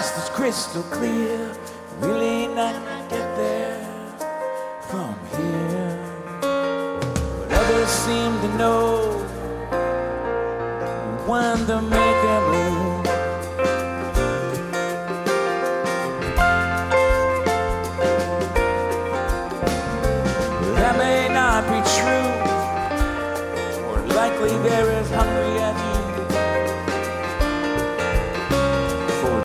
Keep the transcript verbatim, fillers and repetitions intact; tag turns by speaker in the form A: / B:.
A: past is crystal clear. Really not get there from here. But others seem to know when to make a move. But that may not be true. More likely there is hungry